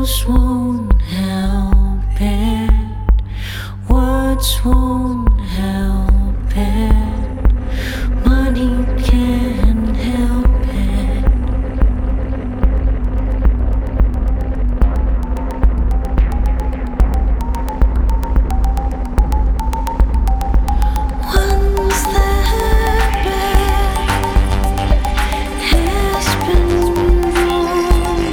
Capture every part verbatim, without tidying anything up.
Pills won't help it. Words won't help it. Money can't help it. Once that bed has been warmed,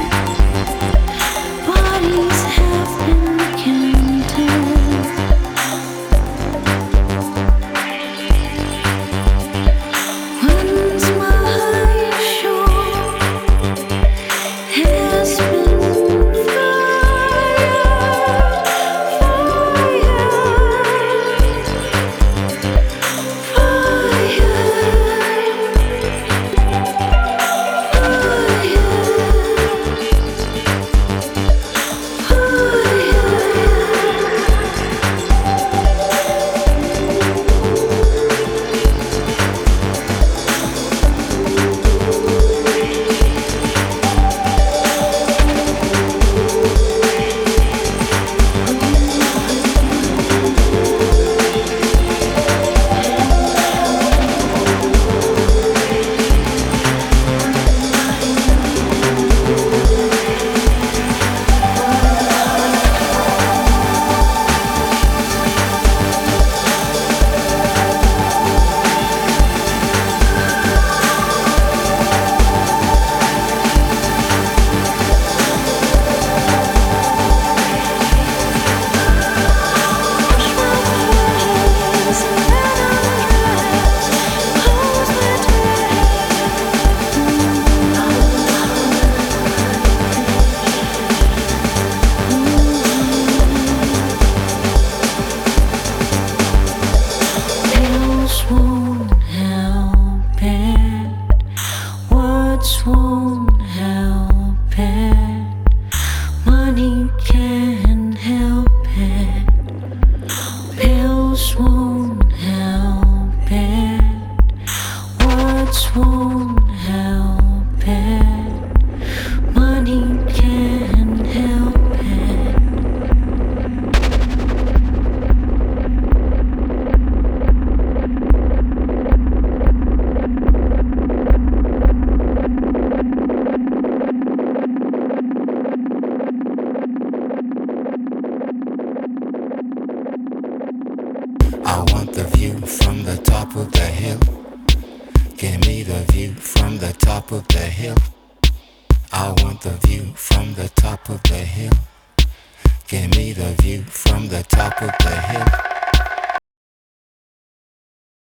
bodies have been kindled. Once my shore has been fired, won't help it. Words won't help it. Money can't help it. Pills won't help it. Words won't help it. Money can't help it. I want the view from the top of the hill. Give me the view from the top of the hill. I want the view from the top of the hill. Give me the view from the top of the hill.